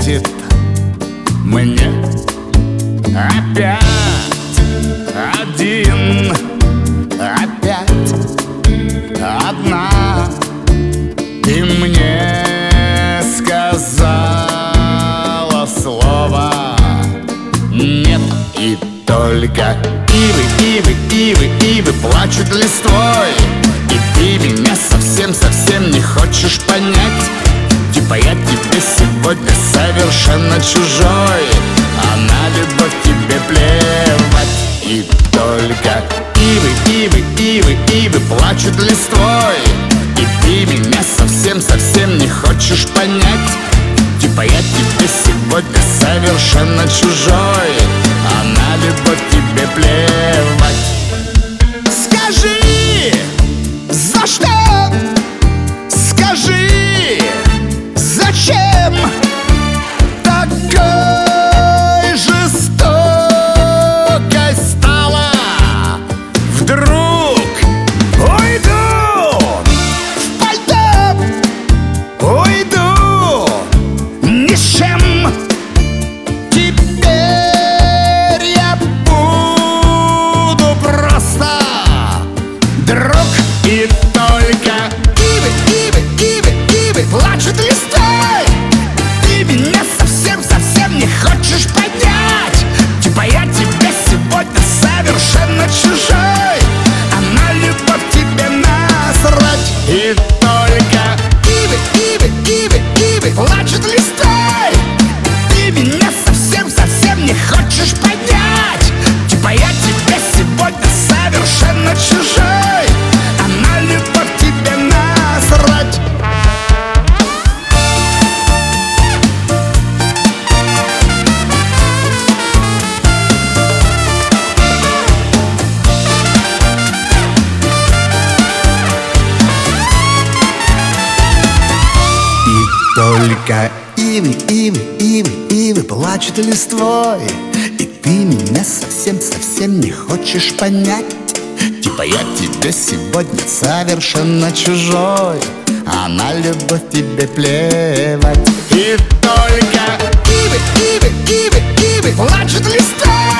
светит мне опять один, опять одна. Ты мне сказала слово нет, и только ивы плачут листвой. И ты меня совсем не хочешь понять. Типа я тебе сегодня совершенно чужой, а на любовь тебе плевать. И только ивы плачут листвой. И ты меня совсем не хочешь понять. Типа я тебе сегодня совершенно чужой, а на любовь тебе плевать. Скажи, за что? Скажи, зачем такой жестокой стала? Вдруг уйду в пальто, уйду ни с чем. Теперь я буду просто друг. И только ивы плачут листой. Ты меня совсем не хочешь поднять. Типа я тебе сегодня совершенно чужой, а на любовь тебе насрать. И только ивы плачут листой. Ты меня совсем не хочешь поднять. Типа я тебе сегодня совершенно чужой, а на любовь тебе насрать. Только ивы плачут листвой. И ты меня совсем не хочешь понять. Типа я тебе сегодня совершенно чужой, а на любовь тебе плевать. И только ивы плачут листвой.